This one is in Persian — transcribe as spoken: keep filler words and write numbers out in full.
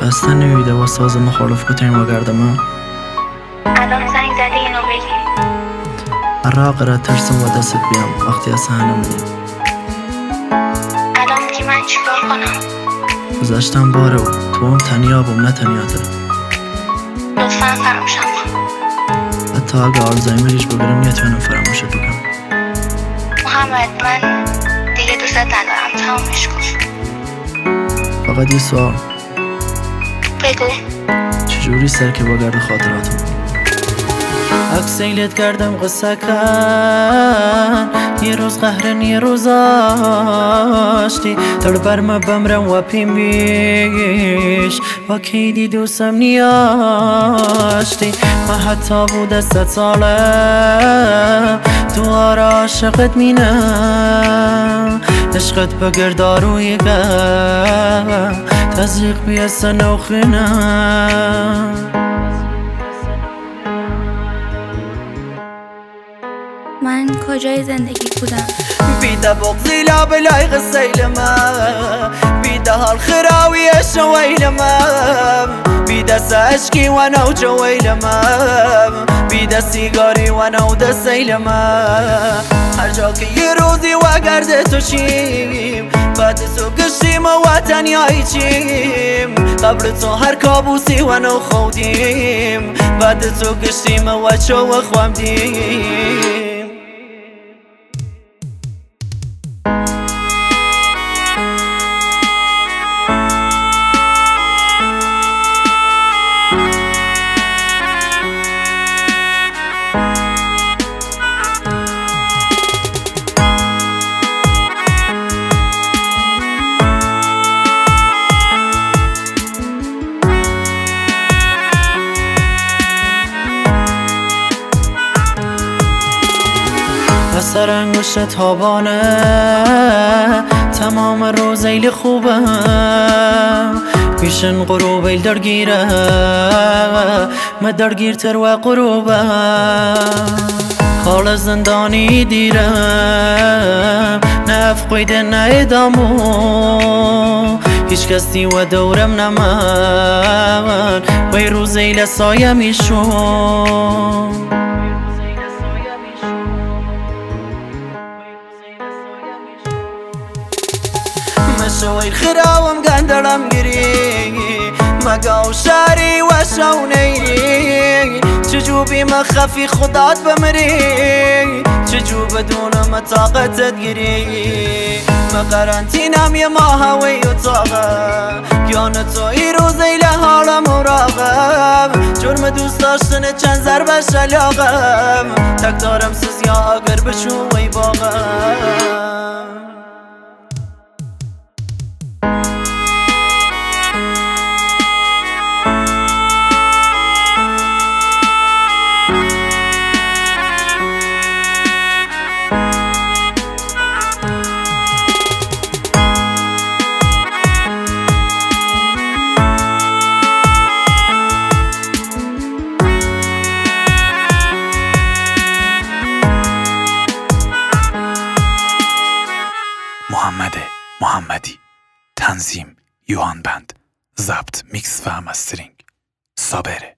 بسته نمیده با ساز مخالف کتیم و گردمه الان زنگ زدی اینو بگی عراق را ترسم و دست بیام وقتی از سهنم دیم الان دیگه من چیکار کنم؟ گذشتم باره و تو هم تنیا بم نه تنیا تره لطفا فراموشم کن. حتی اگه آلزایمریش بگیرم نتونم فراموشت بکنم. محمد من دیگه دوست ندارم، تمامش کن. فقط یه سوال، بگو. چجوری سر که بگرد خاطراتم؟ اکسیلت کردم قصه کن، یه روز قهرن یه روز آشتی تر برم بمرم و پیم بیش و کیدی دوستم نیاشتی. من حتی بود ست ساله دوار عاشقت مینم عشقت بگرداروی گم تزریق بیستن و خینم. من کجای زندگی بودم؟ بیده بغزی لا بلای غسیلمم، بیده حال خراوی شویلمم، بیده ساشکی و نو جویلمم، بیده سیگاری و نو دسیلمم. هر جا که یه روزی و گرده تو چیم بعد تو گشتیم و تنیایی چیم قبل تو هر کابوسی و نو خودیم بعد تو گشتیم و چو خوامدیم. سر انگشت تابانه تمام روز ایل خوبم پیشن غروب ایل درگیره ما درگیرتر و غروبم حال زندانی دیرم نف قیده نه ادامو هیچ کسی و دورم نمن وی روز ایل سایه میشون. مشوی خراوم گندرم گیری مگاو شاری و شونیری چجو بی مخفی خدات بمری چجو بدون مطاقتت گیری ما قرنطینم یه ماهوی اتاقم یان تو ای روزی لحالم مراقم جرم دوست داشتن چند ضربه شلاقم تک دارم سز یا اگر بشوی باقم. محمد محمدی، تنظیم یوهان بند، ضبط میکس و مسترینگ صابره.